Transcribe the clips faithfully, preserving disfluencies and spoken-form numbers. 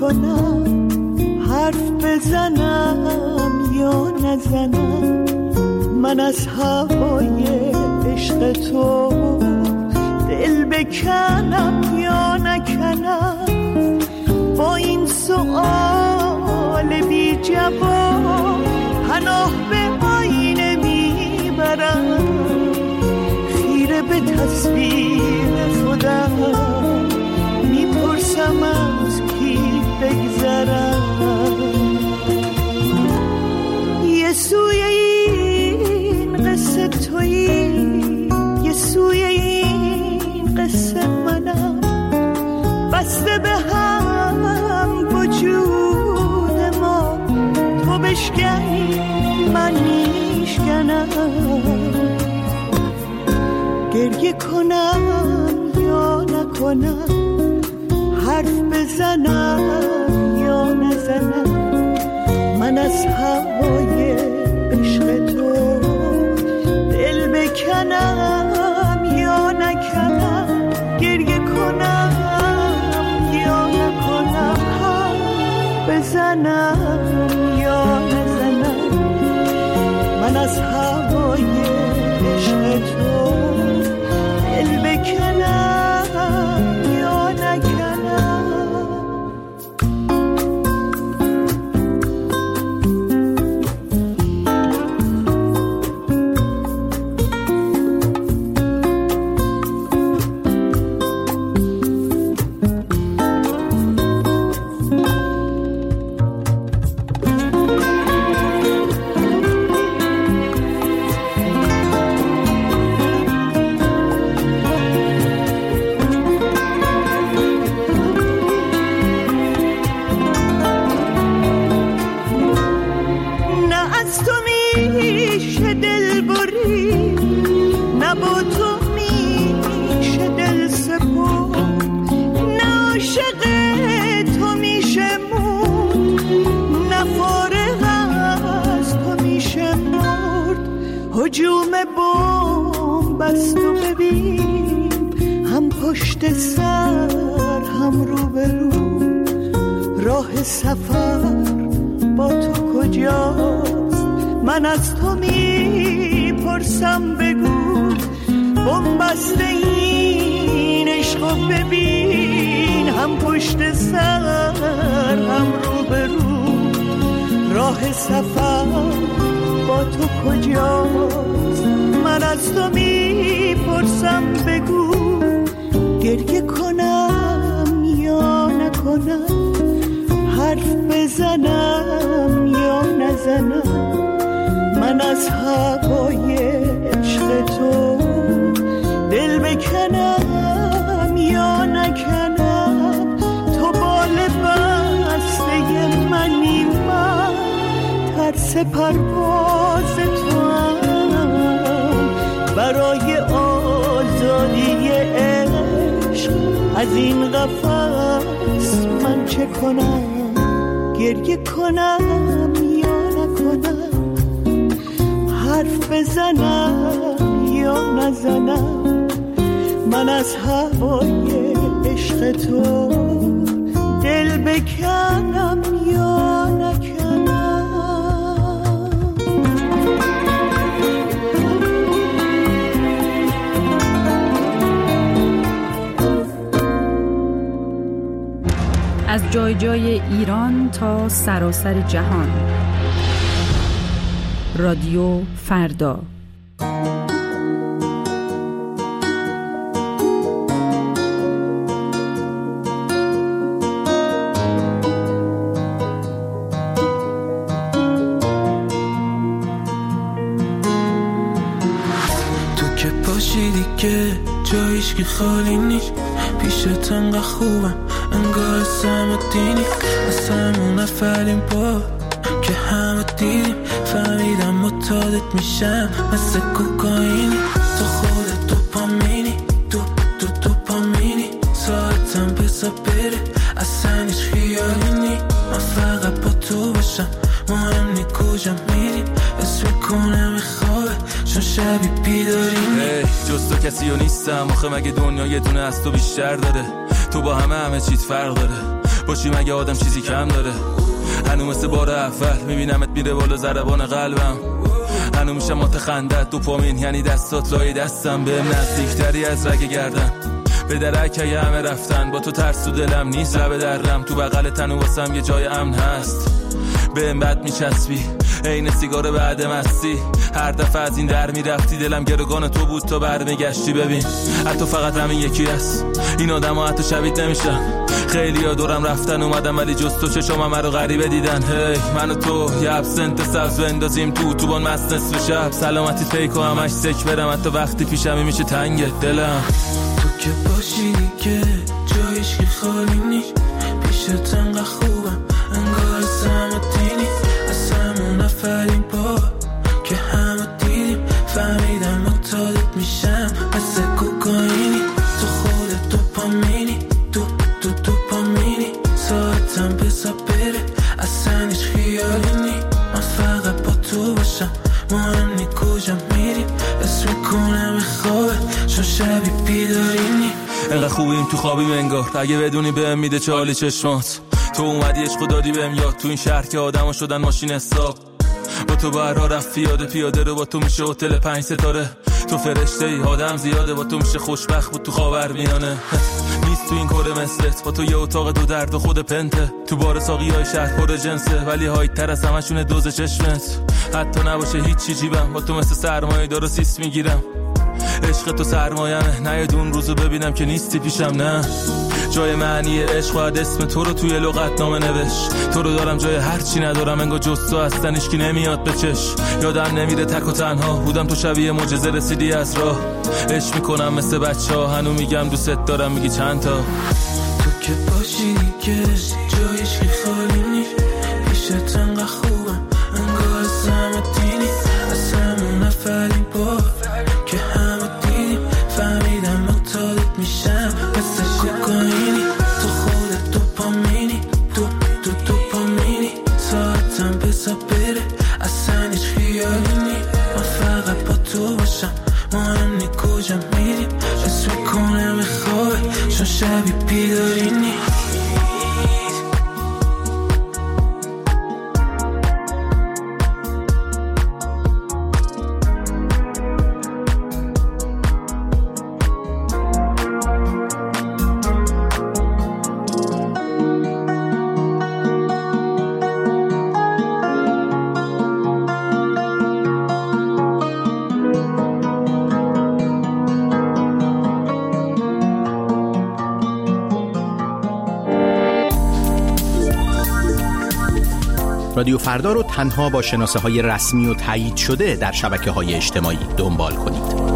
کنم، حرف بزنم یا نزنم، من از هوای عشق تو دل بکنم یا نکنم. با این سؤال بی جواب پناه به آینه میبرم، خیره به تصویر خودم میپرسم از کی بگذرم. یه سوی این قصه تویی، یه سوی این قصه منم، بسته به هم وجود ما، تو بشکنی من میشکنم. گریه کنم یا نکنم، حرف بزنم یا نزنم، من از هوای عشق تو دل بکنم یا نکنم. گریه کنم یا نکنم، حرف بزنم یا نزنم، من از هوای عشق تو دل بکنم یا نکنم. هجوم بمب است و ببین، هم پشت سر هم رو به رو، راه سفر با تو کجاست؟ من از تو میپرسم بگو، بمب است این عشق و ببین، هم پشت سر هم رو به رو، راه سفر با تو کجاست؟ من از تو میپرسم بگو، گریه کنم یا نکنم، حرف بزنم یا نزنم، من از هوای عشق تو دل بکنم یا نکنم. تو بال بسته منی، من ترس پرواز تو هم، برای آزادی عشق از این قفس من چه کنم؟ گریه کنم یا نکنم، حرف بزنم یا نزنم، من از هوای عشق تو دل بکنم یا نکنم. از جای جای ایران تا سراسر جهان، رادیو فردا. تو که پاشیدی که جایش که خالی نیست، پیشت انقدر خوبم انگار سم و دینی، از همون اولین بار که همه دیدیم فهمیدم متعادت میشم مثل کوکائینی. تو خودت دوپامینی، دو دو دوپامینی، ساعتم بزا بره اصلا هیچ خیالی نی، من فقط با تو باشم مهم نی کجا میریم، اسم کنم خوابه چون شبی بیداریم. hey, جز تو کسی رو نیستم آخه، مگه دنیا یه دونه از تو بیشتر داره؟ تو با همه همه چیز فرق داره، باشی مگه آدم چیزی کم داره؟ هنو مثل بار اول میبینمت میره بالا ضربان قلبم، هنو میشم مات خندت دوپامین یعنی دستات لای دستم، بهم نزدیکتری از رگ گردن به درک اگه همه رفتن، با تو ترس تو دلم نیست لب درم، تو بغل تنو واسم یه جای امن هست، بهم بد میچسبی عین سیگار بعد مستی، هر دفعه از این در میرفتی دلم گروگان تو بود تا برمیگشتی، ببین حتی فقط همین یکی هست این آدم ها حتی شبیه نمیشن، خیلی ها دورم رفتن اومدم ولی جز تو چشم همه رو غریبه دیدن، هی من و تو یه ابسنت سبز بندازیم تو اتوبان مست نصف شب، سلامتی فیک و همش سک برم حتی وقتی پیشمی میشه تنگ دلم، تو که باشی دیگه جایش که خالی نیست، پیشت انقدر خوبم انگار سمتینی، از همون نفرین با که همه دیدیم، فهمیدم متعادت میشم مثل کوکائینی، تو خودت دوپامینی، تو تو دوپامینی، ساعتم بزا بره اصلا هیچ خیالی نی، من فقط با تو باشم مهم نی کجا میریم، اسم میکنم به خوابه چون شبی بیدارینی، انقدر خوبیم تو خوابیم انگار، اگه بدونی بهم میده چالی چشمات، تو اومدی عشق و دادی بهم یاد، تو این شهر که آدما شدن ماشین حساب، با تو برا رفت پیاده پیاده رو با تو میشه هتل پنج ستاره، تو فرشته ای آدم زیاده با تو میشه خوشبخت بود تو خاورمیانه، نیست تو این کره مثلت، با تو یه اتاق دو درد و خود پنته، تو بار ساقی های شهر پر جنسه ولی هایت تر از همشونه دوز چشمت، حتی نباشه هیچی جیبم با تو مثل سرمایه دار و سیس میگیرم، عشق تو سرمایمه نه یه دون روزو ببینم که نیستی پیشم، نه جای معنی عشق و اسم تو رو توی لغت نامه نوش، تو رو دارم جای هر چی ندارم انگار جز تو هستن هیچکی نمیاد به چش، یادم نمیره تک و تنها بودم تو شبیه معجزه رسیدی از راه، عشق میکنم مثل بچه ها هنو میگم دوست دارم میگی چند تا، تو که باشی دیگه جایش که خالی نیست، پیشت انقدر خوبم انگار سمتینی، از همون نفرین با که همه دیدیم، فهمیدم متعادت میشم مثل کوکائینی، تو خودت دوپامینی، تو تو دوپامینی، ساعتم بزا بره اصلا هیچ خیالی نی، من فقط با تو باشم مهم نی کجا میریم، اسم میکنم به خوابه چون شبی بیدارینی. رادیو فردا رو تنها با شناسه های رسمی و تایید شده در شبکه های اجتماعی دنبال کنید.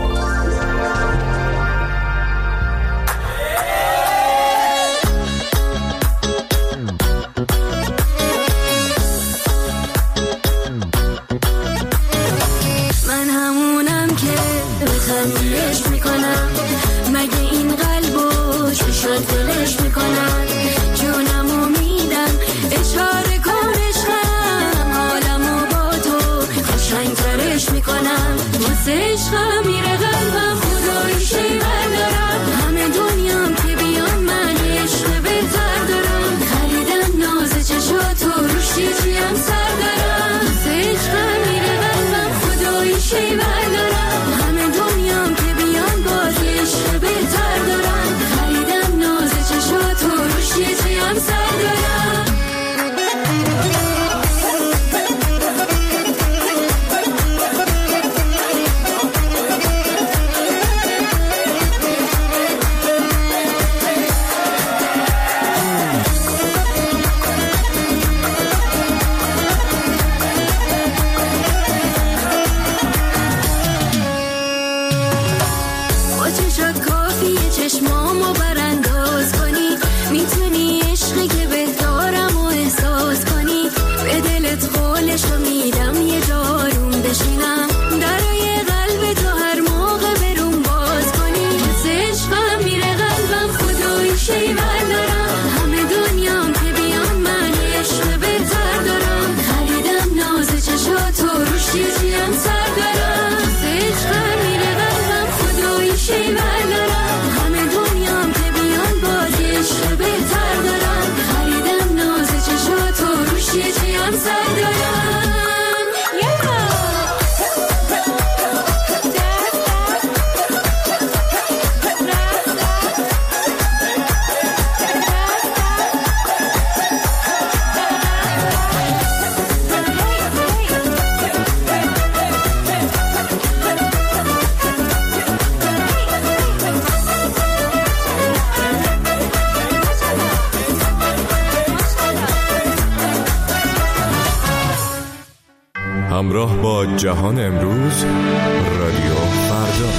من همونم که بخندیش میکنم، مگه این قلبو چشات دلش میکنم، جونمو میدم اشاره کن عشقم، حالمو با تو قشنگترش میکنم، واسه عشقم میره قلبم خدایی شیور دارم، همه دنیام که بیان من عشق بهتر دارم، خریدم ناز چشاتو روش چیزیم سر دارم، واسه عشقم میره قلبم خدایی شیور دارم، همه دنیام که بیان باز عشق بهتر دارم، خریدم ناز چشاتو روش چیزیم سر دارم. همراه با جهان امروز، رادیو فردا.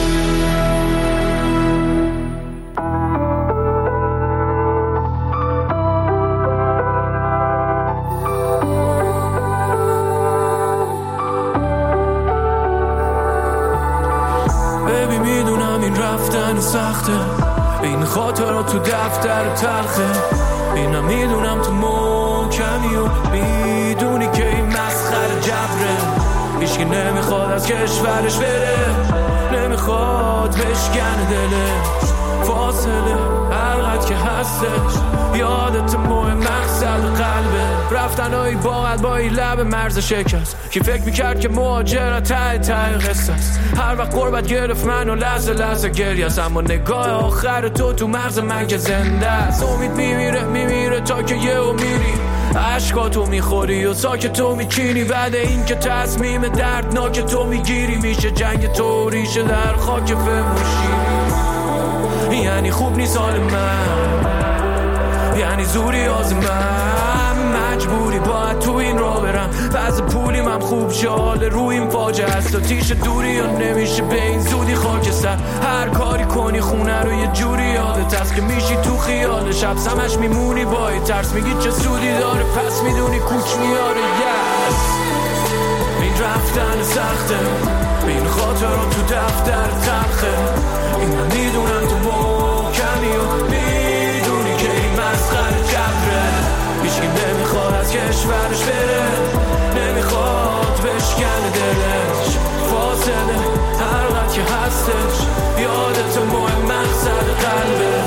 ببی میدونم این رفتن سخته، این خاطرات تو دفتر تلخه، اینم میدونم تو محکمی و میدونی که این مسخره جبره. هیچکی نمیخواد از کشورش بره، نمیخواد بشکنه دلش، فاصله هرقدر که هستش یادت مهم مقصد قلبه. رفتنهایی باید با این لب مرز شکست که فکر میکرد که مهاجرت ته ته قصه است. هر وقت غربت گرفت منو لحظه لحظه گریه است، اما نگاه آخر تو تو مغز من که زنده است. امید میمیره میمیره تا که یه و میری، عشقاتو میخوری و ساکت تو میچینی. بعد این که تصمیم دردناک تو میگیری، میشه جنگ تو ریشه در خاک فموشی. یعنی خوب نیست حال من، یعنی زوری از من، مجبوری باید تو این را برم. پس پولیم هم خوب شال روی این فاجعه است و تیش دوری یا نمیشه به این زودی خاکستر. هر کاری کنی خونه رو یه جوری یادت هست که میشی تو خیال شب سمش میمونی با این ترس. میگی چه سودی داره پس میدونی کوچ میاره. yes. این رفتن سخته، این خاطرات تو دفتر تلخه، این میدونم تو محکمی و میدونی که این مسخره جبره. هیچکی نمیخواد از کشورش بره، نمیخواد بشکنه دلش، فاصله هرقدر که هستش یادت مهم مقصد قلبه.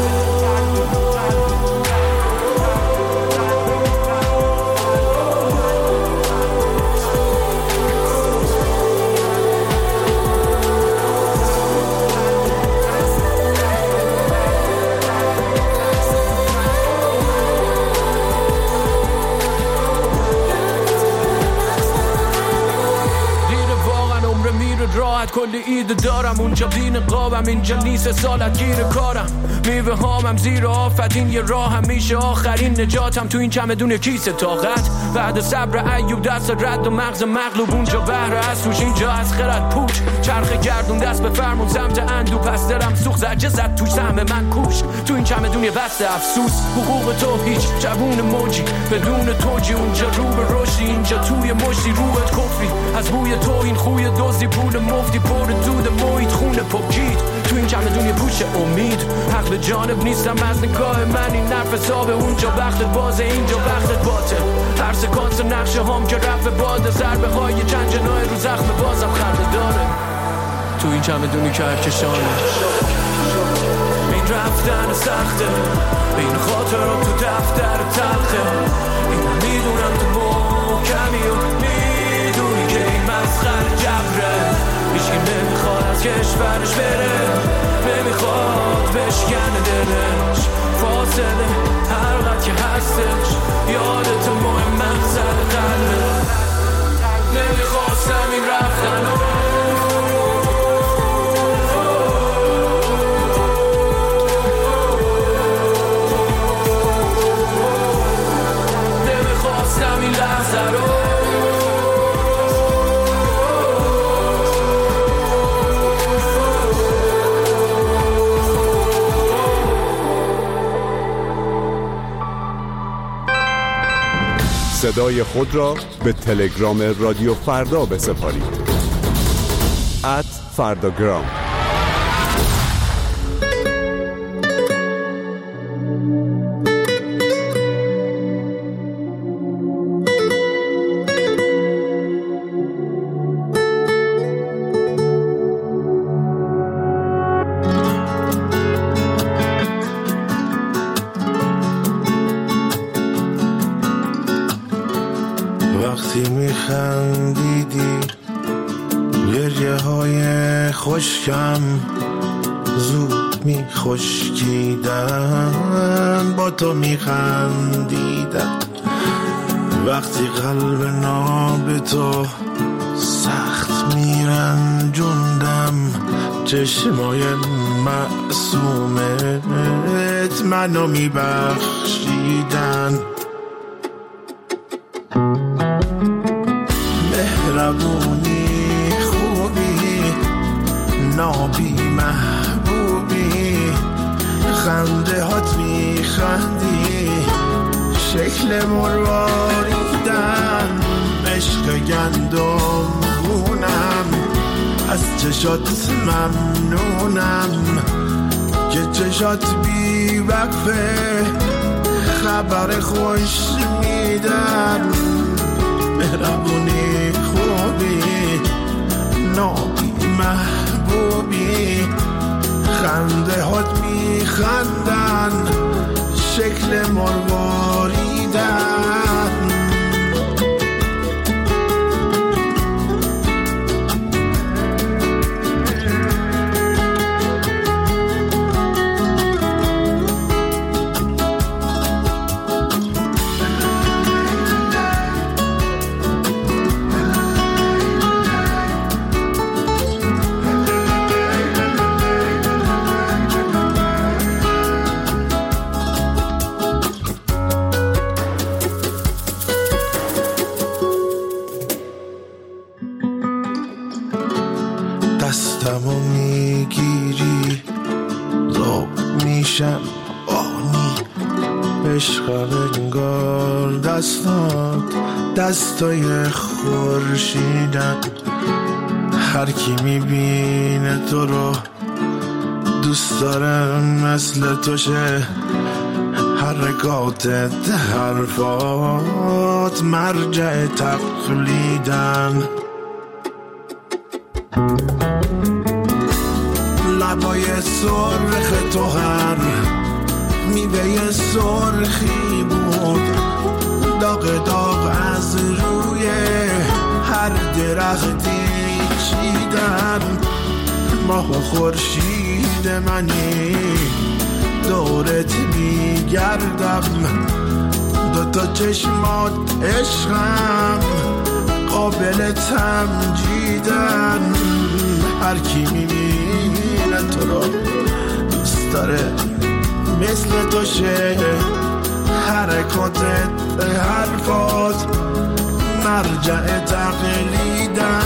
راحت کلی ایده دارم، اونجا دین قابم، اینجا نیست سالت گیر کارم. میوه هامم زیر آفت، این یه راه هم میشه آخرین نجاتم. تو این چمدون کیسه طاقت، بعد صبر ایوب دست رد و مغز مغلوب. اونجا بهره از توش، اینجا از خرد پوچ. چرخ گردون دست به فرمون سمت اندو، پس درم سوخ زجه زد توش سهم من کوش. تو این چمدون یه بسته افسوس، حقوق تو هیچ جوون موجی بدون توجی. اونجا رو به رشدی، اینجا توی مشتی روت کفری. از بوی تو این خوی دوزی پول مفتی پر دود محیط خونه پاکید. تو این چمدون یه پوش امید، حق به جانب نیستم از نگاه من. این نرف حسابه، اونجا بختت بازه اینجا بختت باته. هر سکانس نقشه هم که رفت باده، ضربه های چند جنای رو زخم بازم خرده داره. تو این چمدونی کهکشانه، این رفتن سخته، این خاطرات تو دفتر تلخه، این میدونم تو محکمی و میدونی که این مسخره جبره. هیچکی نمیخواد از کشورش بره، نمیخواد بشکنه دلش، فاصله هرقدر که هستش یادت مهم مقصد قلبه. نمیخواستم این رفتن رو، نمیخواستم این لحظه رو. صدای خود را به تلگرام رادیو فردا بسپارید. ات فرداگرام. وقتی میخندیدی گریه های خشکم زود میخشکیدن، با تو میخندیدم. وقتی قلب ناب تو سخت میرنجوندم، چشمای معصومت منو میبخشیدن. مهربونی خوبی نابی محبوبی خنده هات میخندی شکل مرواریدن عشق گندم گونم از چشات ممنونم که چشات بی وقفه خبر خوش میدن مهربونی خوبی نابی محبوبی خنده هات میخندن شکل مرواریدن دستمو میگیری لب میشم آنی عشق انگار دستات دستای خورشیدن هر کی میبینه تو رو دوست داره مثل تو شه حرکاتت حرفات مرجع تقلیدن لبای سرخ تو هر میوه سرخی بود داغ داغ از روی هر درختی چیدن ماه و خورشید منی دورت میگردم دوتا چشمات عشقم قابل تمجیدن هر کی میبینه تو رو دوست داره مثل تو شه حرکاتت حرفات مرجع تقلیدن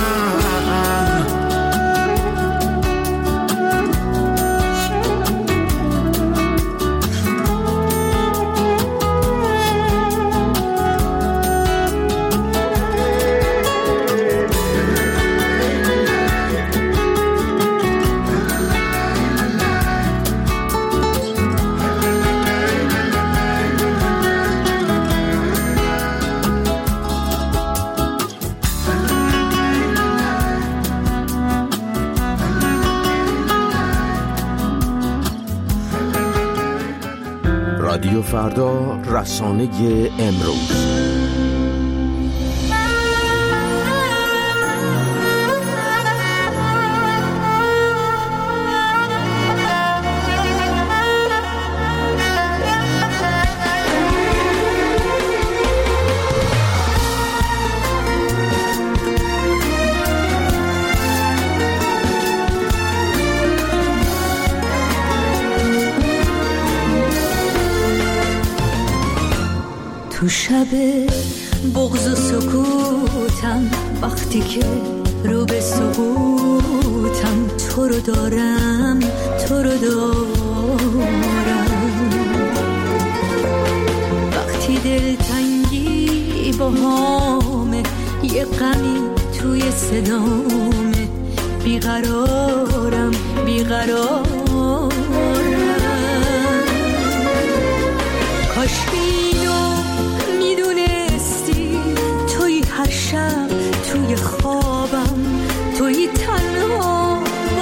رادیو فردا، رسانه امروز. تو شب بغض و سکوتم وقتی که رو به سقوطم تو رو دارم تو رو دارم وقتی دلتنگی با همه یه غمی توی صدامه بیقرارم بیقرارم کاش هر شب توی خوابم توی تنها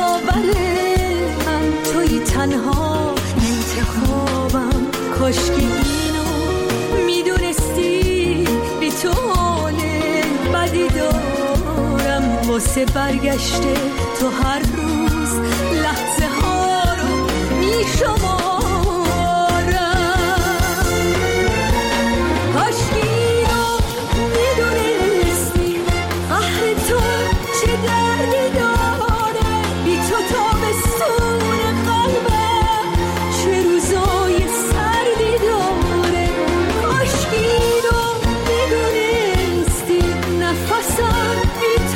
باورم توی تنها انتخابم کاشکی اینو میدونستی بی تو حال بدی دارم واسه برگشته تو هر روز لحظه ها رو میشمارم کاشکی دردی داره بی تو تابستون قلبم چه روزای سردی داره کاشکی رو میدونستی نفسم بی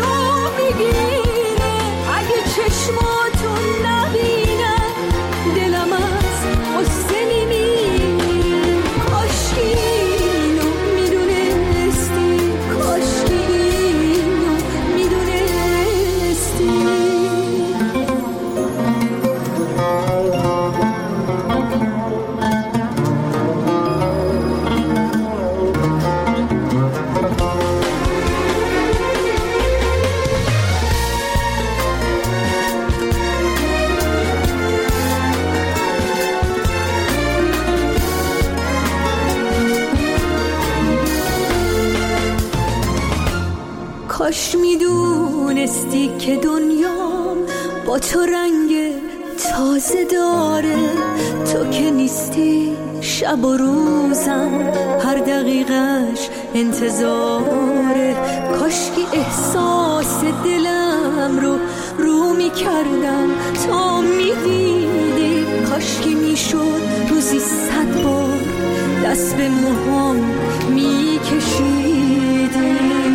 کاش میدونستی که دنیام با تو رنگ تازه داره، تو که نیستی شب و روزم هر دقیقش انتظاره. کاشکی احساس دلم رو رو میکردم تا میدیدی، کاشکی میشد روزی صد بار دست به موهام میکشیدی.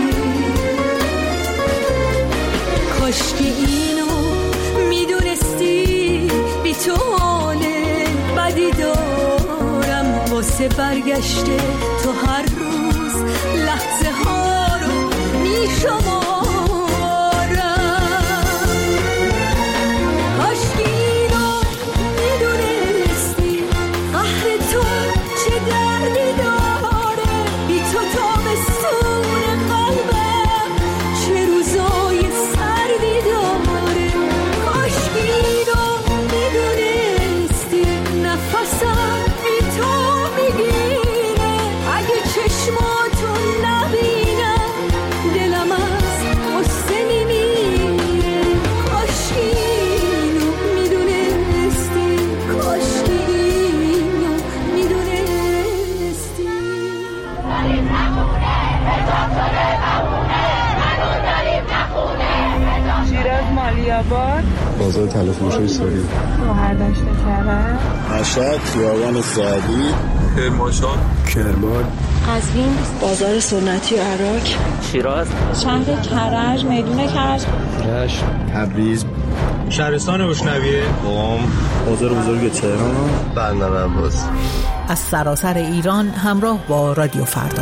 کاشکی اینو میدونستی بی تو حال بدی دارم، واسه برگشته تو هر روز لحظه ها رو میشمارم. کاشکی اینو میدونستی قهر تو چه دردی داره، بی تو تابستون قلبم چه روزای سردی داره. کاشکی اینو میدونستی نفسم بی تو میگیره، اگه چشماتو نبینم دلم از غصه میمیره. کاشکی اینو میدونستی، کاشکی اینو میدونستی. شیراز مالیاباد، بازار تلفروشی ساری، گوهر داشته کرد، مشهد خیابان سعدی، کرمانشاه، کرمان، قزوین، بازار سنتی عراق، شیراز، شهر کرج، میدون کرج، رشت، تبریز، شهرستان بشنویه، قم، بازار بزرگ تهران، بندر عباس. از سراسر ایران همراه با رادیو فردا.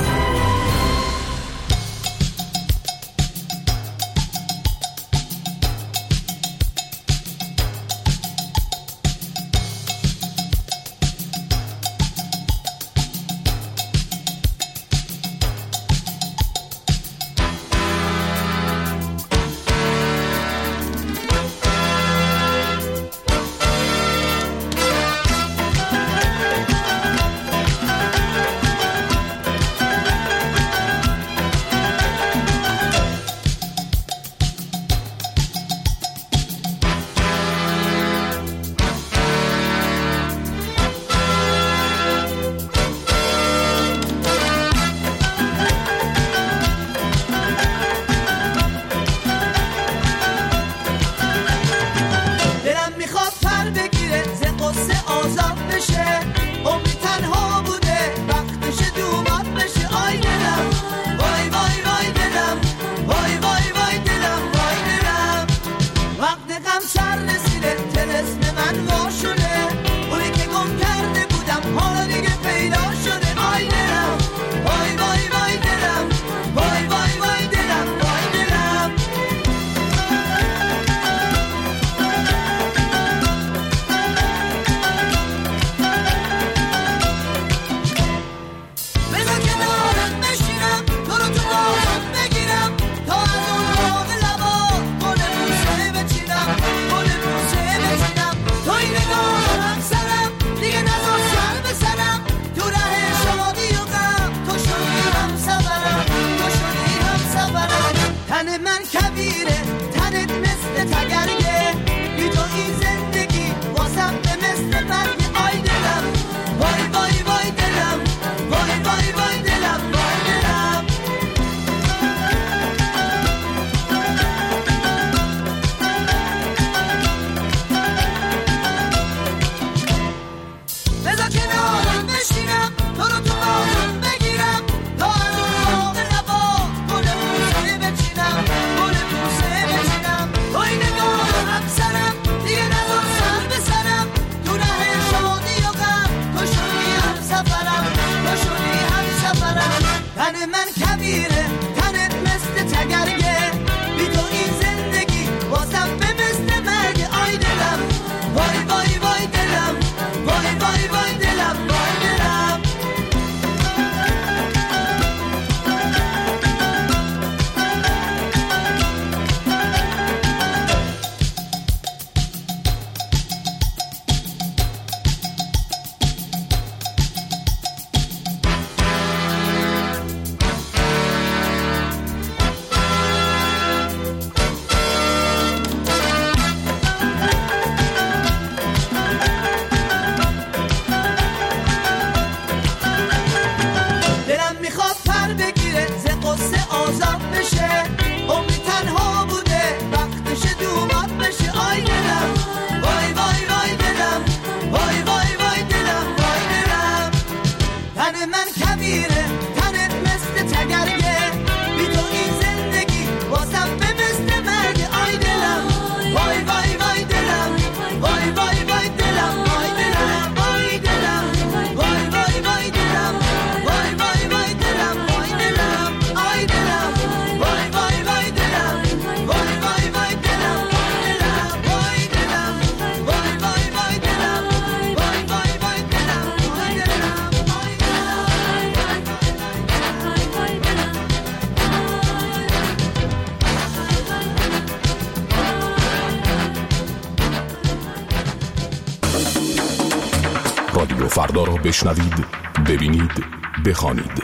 فردا را بشنوید، ببینید، بخوانید.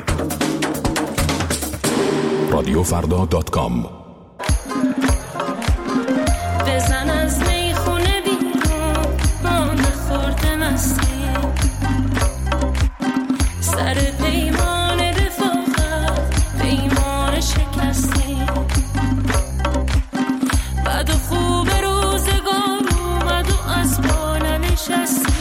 رادیو فردا دات کام. بزن از میخونه بیرون ما نخورده مستی، سر پیمان رفاقت پیمان شکستی، بعد و خوب روزگار اومد و از پا ننشستی.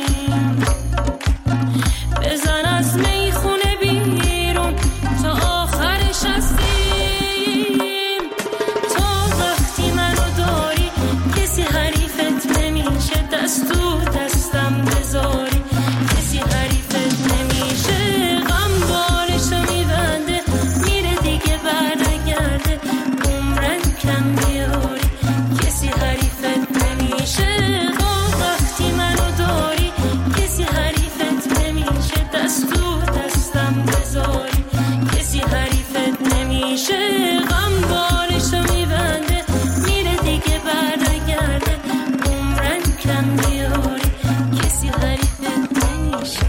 بزن از میخونه بیرون تا آخرش هستیم، تا وقتی منو داری کسی حریفت نمیشه، دست تو دستم بذاری کسی حریفت نمیشه. غم بالشو میبنده میره دیگه برنگرده، عمرن کم بیاری کسی حریفت نمیشه. تا وقتی منو داری کسی حریفت نمیشه، دست تو دستم بذاری کسی حریفت نمیشه. غم بالشو میبنده میره دیگه برنگرده، عمرن کم بیاری کسی حریفت نمیشه.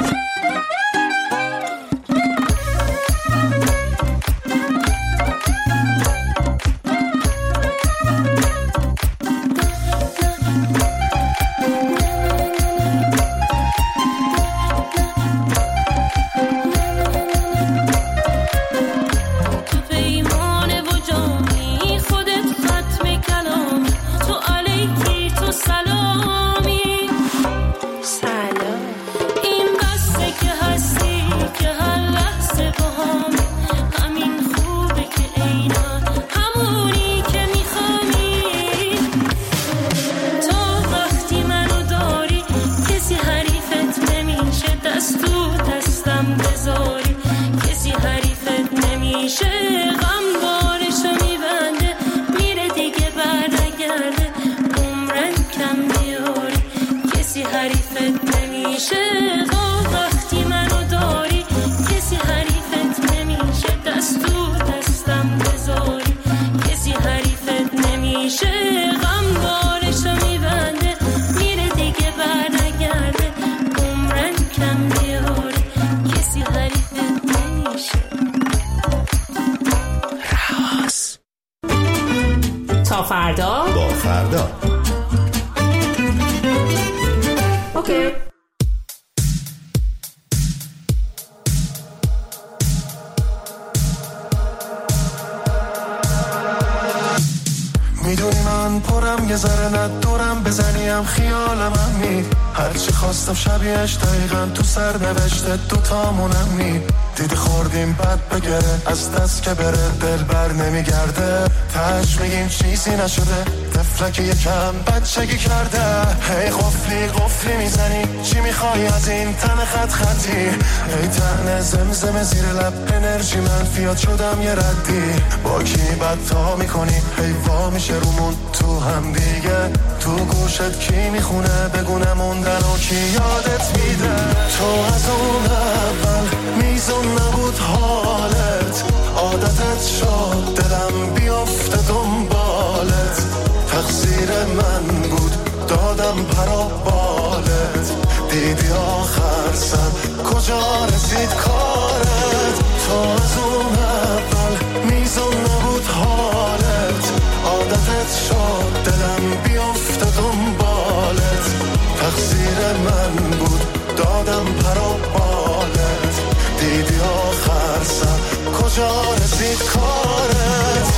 تو پیمانه و جامی خودت ختم کلامی، تو علیکی تو سلامی سلام. این بسته که هستی که هر لحظه باهامی، همین خوبه که عیناً همونی که میخوامی. تا وقتی منو داری کسی حریفت نمیشه، دست تو دستم بذاری کسی حریفت نمیشه. غم بالشو میبنده میره دیگه برنگرده، عمرن کم بیاری کسی حریفت نمیشه. تا وقتی منو داری کسی حریفت نمیشه، دست تو دستم بذاری کسی حریفت نمیشه. غم بالشو میبنده میره دیگه برنگرده، عمرن کم بیاری کسی حریفت نمیشه. تا فردا با فردا. اوکی. میدونی من پرم یه ذره ندورم، بزنیم خیالم همی، هرچی خواستم شبیهش دقیقا تو سر نوشته دوتامونم نی. دیدی خوردیم بد بگره از دست که بره دل بر نمیگرده، تاش میگیم چیزی نشده طفلک یکم بچگی کرده. هی قفلی قفلی میزنی چی میخوای از این تن خط خطی، هی تن زمزم زیر لب انرژی منفیات شدم یه ردی. با کی بد تا میکنی هی وا میشه رومون تو هم دیگه، تو گوشت کی میخونه بگونه موندن و کی یادت میده. تو از اون اول میزون نبود حالت، عادتت شد دلم بیافته دنبالت، تقصیر من بود دادم پرا بالت، دیدی آخر سر کجا رسید کارت. تو از اون اول میزون نبود حالت، عادتت شد دلم بیافته دنبالت، تقصیر من بود دادم پرا بالت، دیدی آخر سر کجا رسید کارت.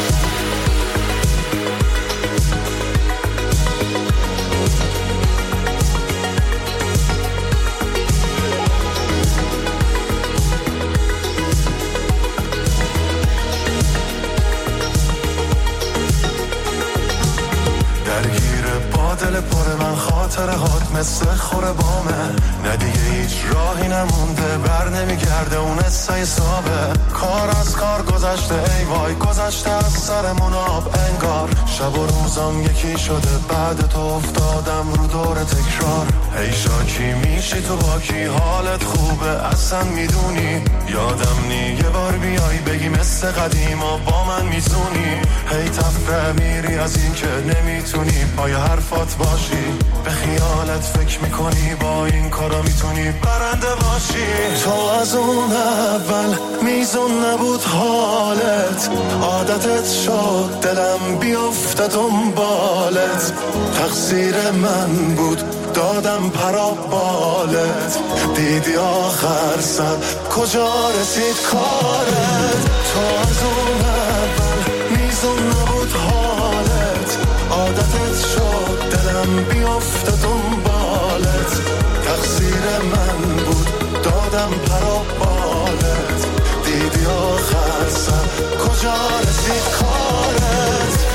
دل پر من خاطره هات مثل خوره بامه، نه دیگه هیچ راهی نمونده بر نمیگرده اون حسای صابه. کار از کار گذشته ای وای گذشته از سرمون آب انگار، شب و روزم یکی شده بعد تو افتادم رو دور تکرار. ای شاکی میشی تو با کی حالت خوبه اصلا میدونی، یادم نی یه بار بیای بگی مثل قدیم و با من میزونی. هی تفره میری از این که نمیتونی پای حرفات باشی، به خیالت فکر میکنی با این کارا میتونی برنده باشی. تو از اون اول میزون نبود حالت، عادتت شد دلم بیفته دنبالت. تقصیر من بود دادم پرابالت، دیدی آخر سر کجا رسید کارت. تو از اون اول میزون نبود حالت، عادتت شد دلم بیفته دنبالت. تقصیر من بود دادم پرابالت، دیدی آخر سر کجا رسید کارت.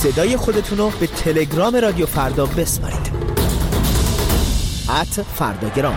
صدای خودتون رو به تلگرام رادیو فردا بسپارید. ات فرداگرام.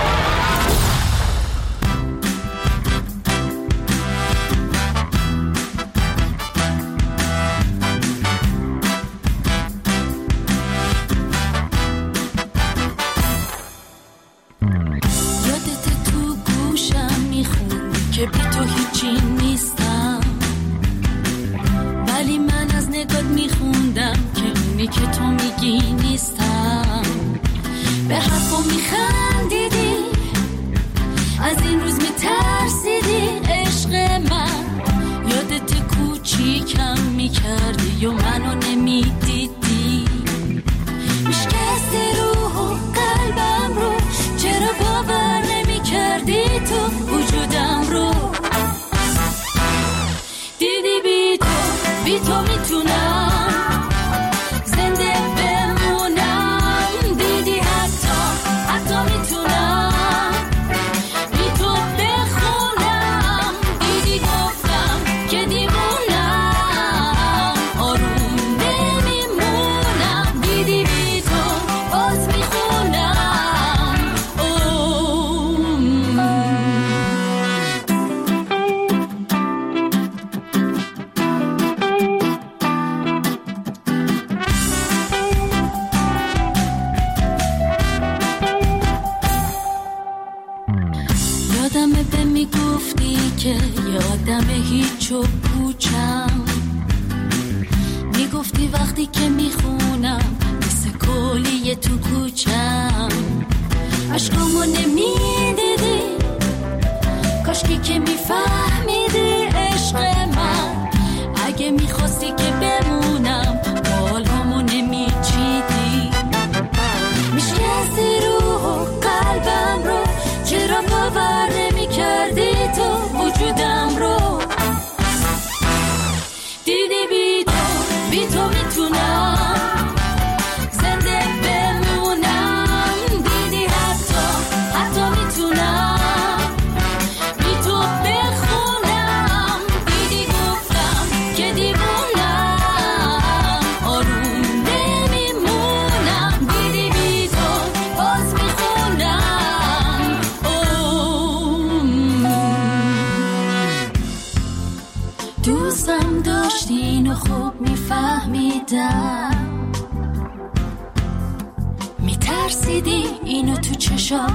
میترسیدی اینو تو چشام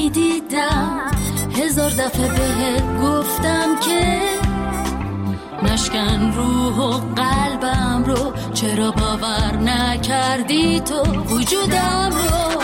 میدیدم، هزار دفعه بهت گفتم که نشکن روح و قلبم رو، چرا باور نکردی تو وجودم رو؟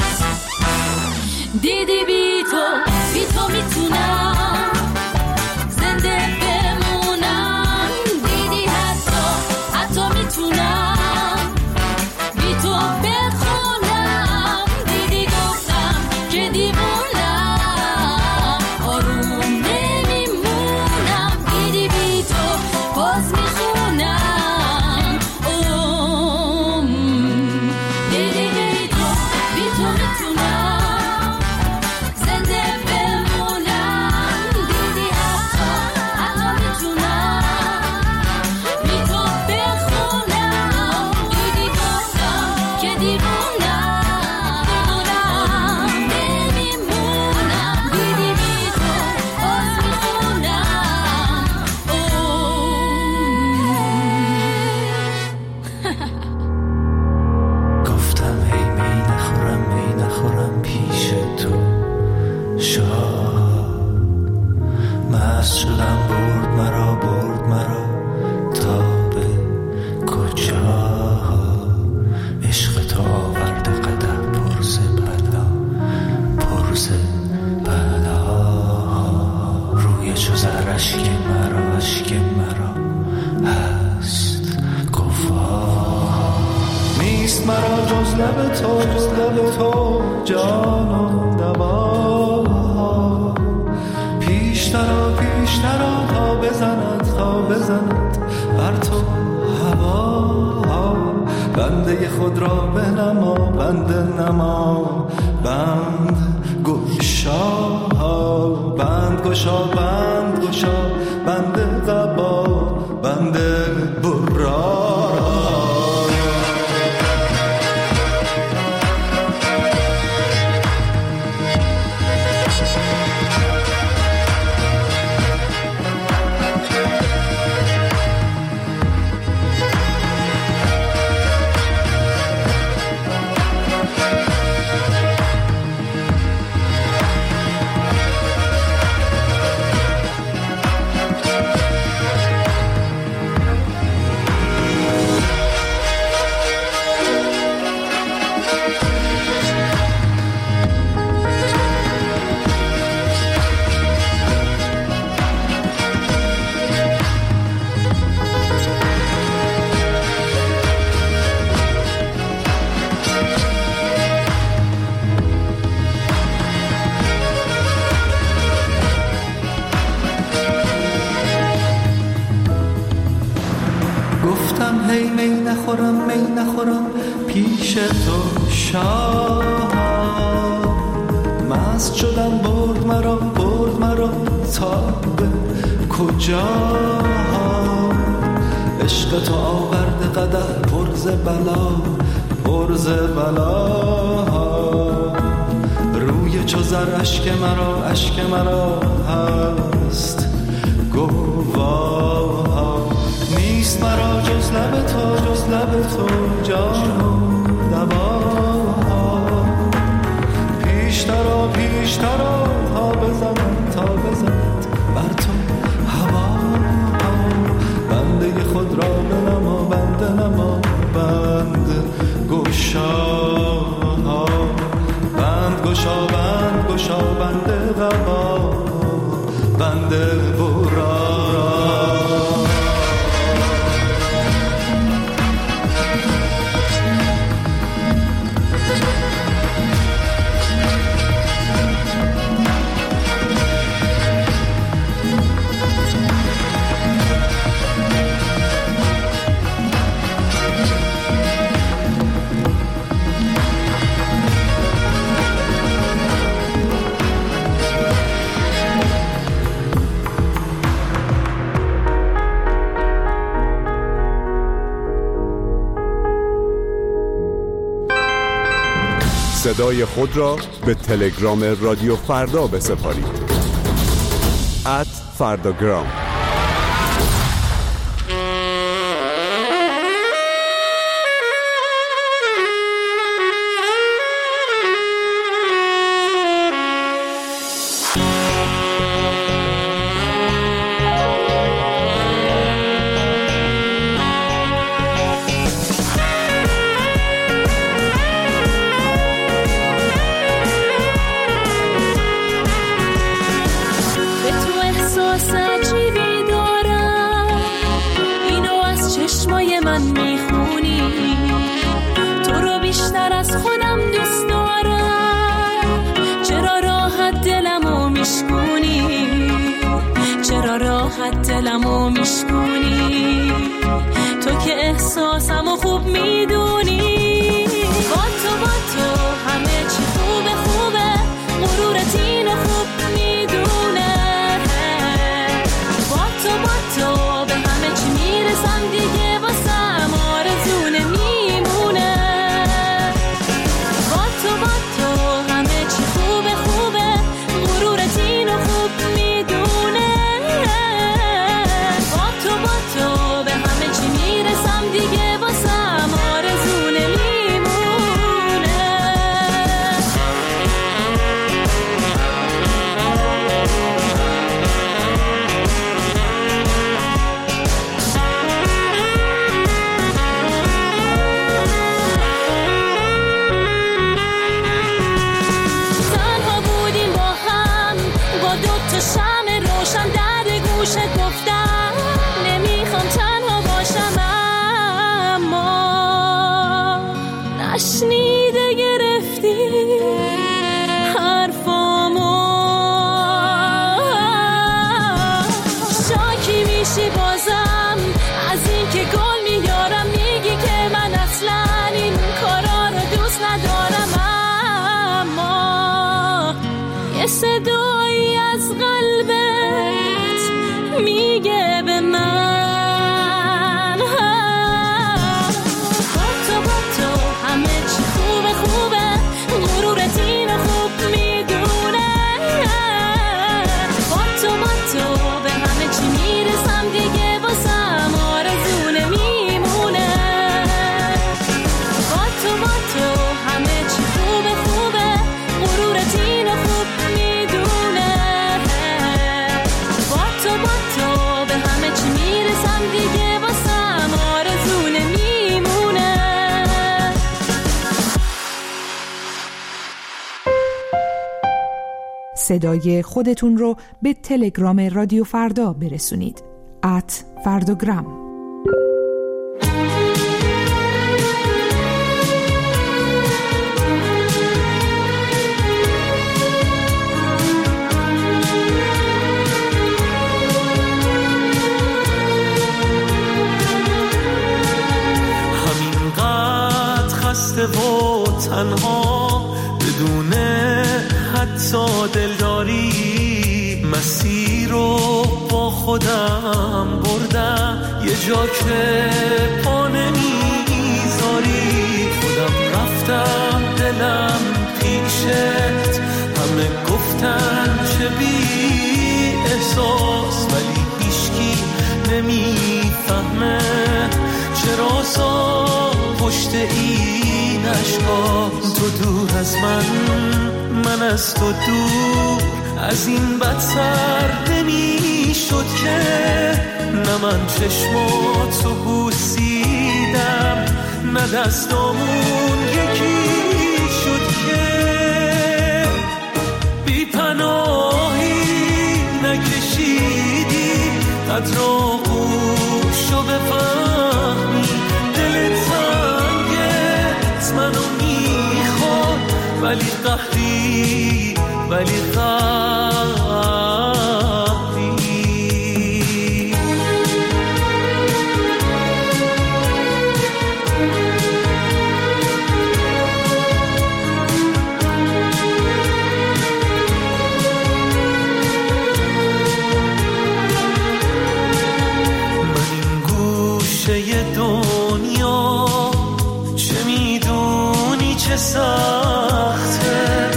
دیدی بی تو بی تو میتونم زنده بمونم، دیدی حتی حتی میتونم بی تو بخونم، دیدی گفتم که دیوونم آروم نمیمونم، دیدی بی تو باز میخونم اوم، دیدی بی تو بی تو میتونم زنده بمونم، دیدی حتی حتی میتونم بی تو بخونم، دیدی گفتم که دیوونم نمیمونم، دیدی بی تو باز میخونم گفتم هی می نخورم می نخورم پیش تو، شاد مست شدم برد مرا برد مرا تا به کجا، عشق تو آورده قدم پرز بلا پرز بلا، روی چو زر اشک مرا اشک مرا هست گفا، نیست مرا جز لب تو جز لب تو جان و دوا، پیشترا پیشترا تا بزند تا بزند بر تو هوا، بنده خود را بنما بنده نما بند گشا، بند گشا بند گشا بند قبا بند برا. هی می نخورم می نخورم پیش تو شاه، مست شدم برد مرا برد مرا تا به کجا، عشق تو آورده قدح پرز بلا پرز بلا، روی چو زر اشک مرا اشک مرا هست گواه، نیست مرا جز لب تو جز لب تو جان و دوا، پیشترا پیشترا تا بزند تا بزند بر تو هوا، بنده خود را بنما بنده نما بند گشا، بند گشا بند گشا بنده غوا بنده برا. صدای خود را به تلگرام رادیو فردا بسپارید. ات فرداگرام. دلمو میشکونی تو که احساسمو خوب میدونی، با تو با تو همه چی خوبه خوبه، غرورت اینو خوب میدونه، با تو با تو به همه چی میرسم دیگه، واسم آرزونه میمونه، با تو با تو همه چی خوبه خوبه، غرورت اینو خوب میدونه، تو به همه چی میرسم دیگه، واسم آرزونه میمونه. تنها بودیم با هم با دوتا شمع روشن در گوشت گفتم نمیخوام تنها باشم، اما نشنیده گرفتی حرفامو، شاکی میشی بازم از این که گل میارم، میگی که من اصلا این کارا رو دوست ندارم، اما یه صدایی از قلبت میگه به من با تو با تو همه چی خوبه خوبه، غرورت اینو خوب میدونه، با تو با تو به همه چی میرسم دیگه، واسم آرزونه میمونه، با تو با تو همه چی خوبه خوبه، غرورت اینو خوب میدونه، با تو با تو به همه چی میرسم دیگه، واسم آرزونه میمونه. صدای خودتون رو به تلگرام رادیو فردا برسونید. ات فرداگرام. تنها بدون حتی دلداری مسیر رو با خودم بردم یه جا که پا نمیذاری خودم رفتم دلم پیشت همه گفتن چه بی احساس ولی هیچکی نمیفهمه چرا سا پشت این عشقا تو دور از من من از تو دور از این بدتر نمی شد که نه من چشماتو بوسیدم نه دستامون یکی شد که بی پناهی نکشیدی قدر آغوشو بفهمی دل تنگت منو میخواد ولی قهری ولی قهری من این گوشه دنیا چه میدونی چه سخته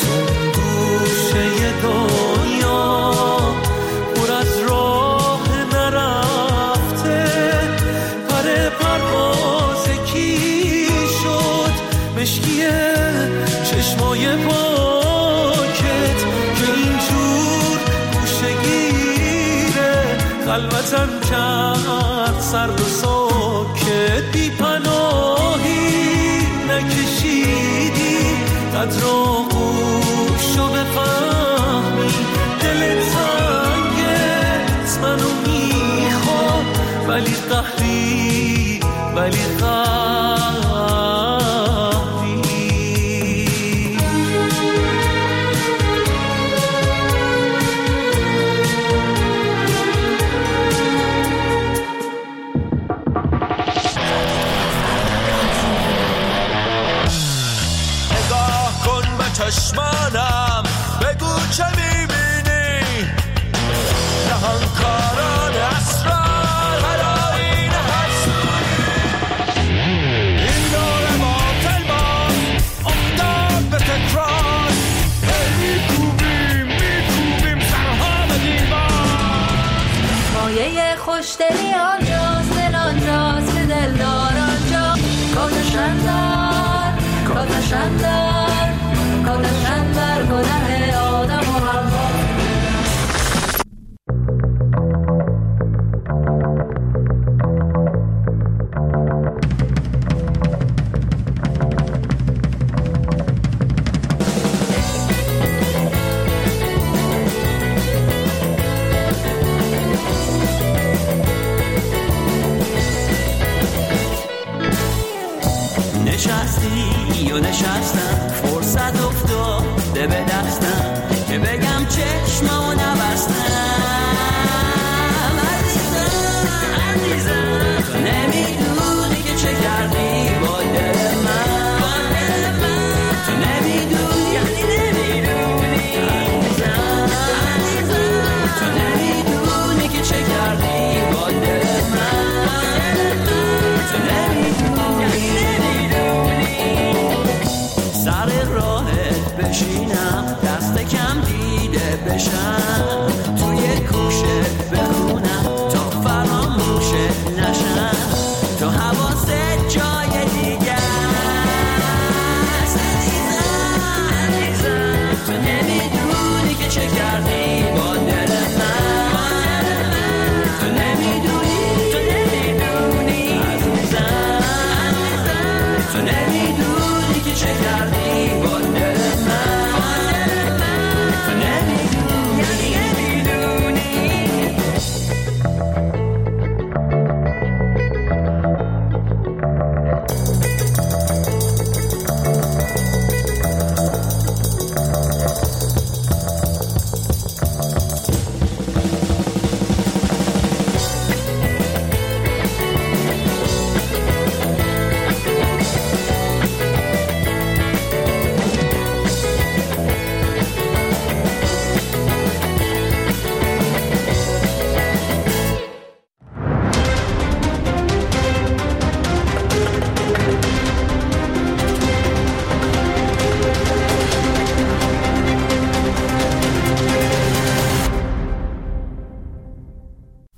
چشمای پاکت که اینجور گوشه گیره خلوتن کرد سر و ساکت بی پناهی نکشیدی قدر آغوشو بفهمی دل تنگت منو میخواد ولی قهری ولی قهری چشمانم بگو چه میبینی نهانکاران اسرار برای نهستونی این دور باطل باز افتاد به تکرار میکوبیم میکوبیم سرها به دیوار مایه خوشدلی آنجاست دل آنجاست که دلدار آنجا کاتشندر کاتشندر کاتشندر گناه